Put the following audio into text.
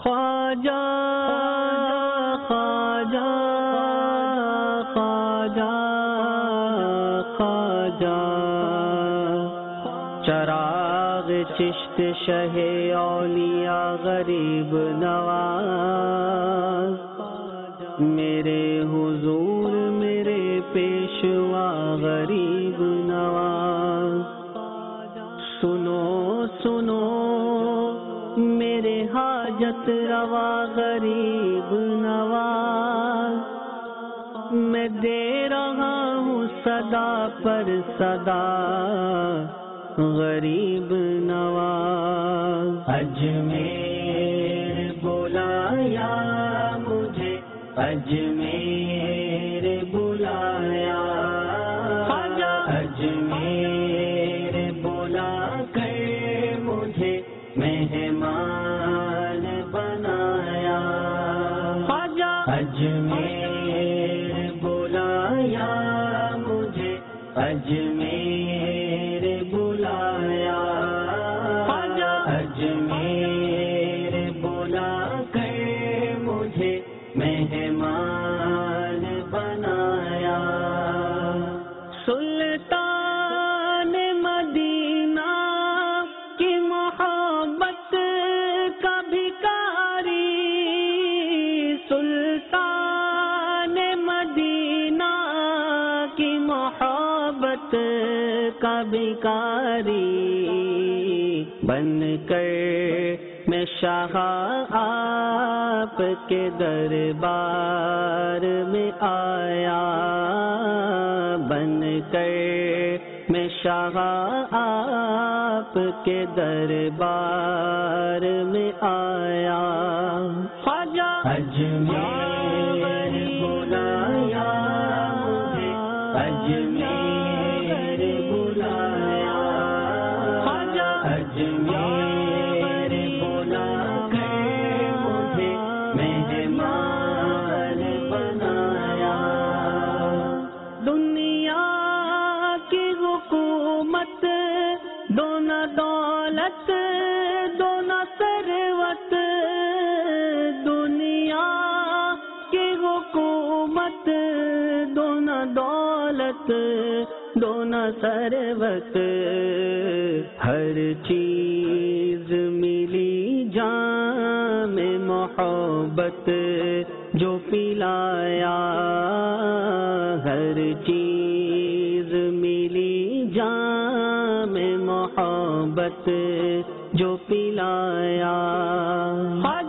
خواجہ خواجہ خواجہ خواجہ چراغ چشت شہ اولیاء غریب نواز میرے حضور میرے پیشوا غریب نواز سنو سنو میرے حاجت روا غریب نواز میں دے رہا ہوں صدا پر صدا غریب نواز اجمیر بلایا مجھے اجمیر بلایا اجمیر بلا کر مجھے مہمان بنایا اجمیر بلایا مجھے اجمیر بلایا اجمیر بلا کر مجھے مہمان بنایا سلطان مدینہ کی محبت کا بھکاری سلطان مدینہ کی محبت کا بھکاری بن کر میں شاہ آپ کے دربار میں آیا بن کر میں شاہ آپ کے دربار میں آیا خواجہ اجمیر بلایا مجھے اجمیر بلایا خواجہ اجمیر بلا کر مجھے مہمان بنایا دنیا کی حکومت دونہ دولت دونہ ثروت دنیا کی حکومت دونہ دولت دونہ ثروت ہر چیز ملی جام محبت جو پلایا ہر چیز ملی جام محبت جو پلایا